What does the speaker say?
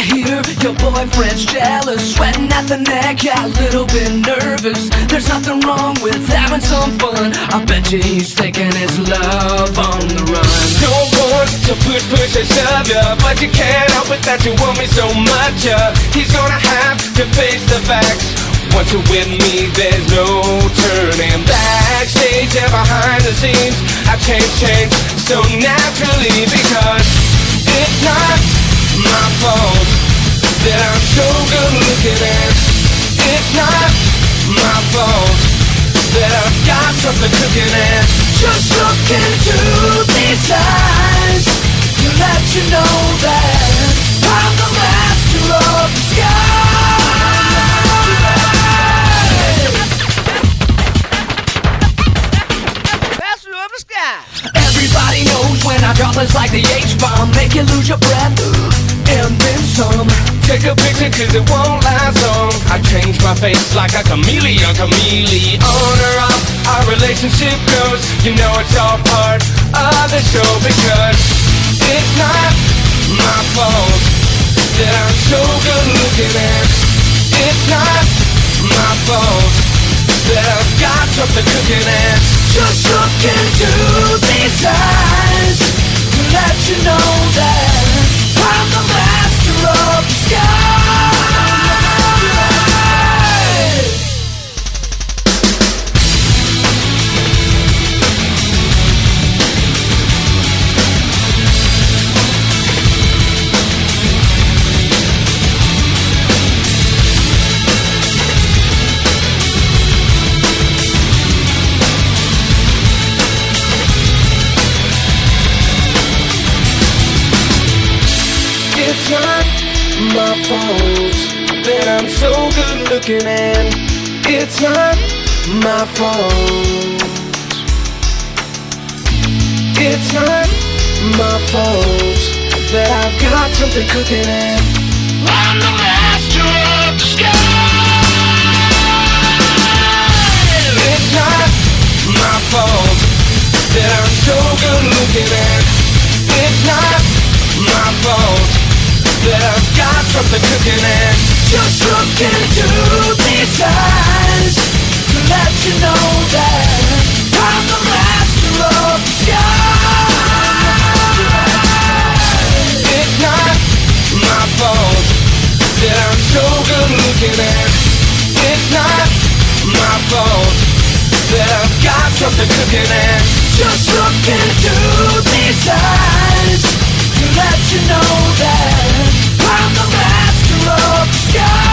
hear your boyfriend's jealous, sweating at the neck, yeah, a little bit nervous. There's nothing wrong with having some fun. I bet you he's thinking it's love on the run. Don't want to push and shove ya, but you can't help it that you want me so much. He's gonna have to face the facts. Once you're with me, there's no turning back. Backstage and behind the scenes, I change so naturally, because it's not my fault that I'm so good looking at. It's not my fault that I've got something cooking at. Just look into these eyes to let you know that I'm the master of the sky. Everybody knows when I drop it's like the H-bomb, make you lose your breath and then some. Take a picture cause it won't last long. I change my face like a chameleon. On or off, our relationship goes. You know it's all part of the show, because it's not my fault that I'm so good looking at. It's not my fault that I've got something cooking at. Just look into these eyes to let you know that I'm the master of the sky. It's not my fault that I'm so good looking at. It's not my fault. It's not my fault that I've got something cooking at. I'm the master of the sky. It's not my fault that I'm so good looking at. It's not my fault that I've got something cooking at. Just look into these eyes to let you know that I'm the master of the sky. It's not my fault that I'm so good looking at. It's not my fault that I've got something cooking at. Just look into these eyes to let you know that I'm the master of the sky.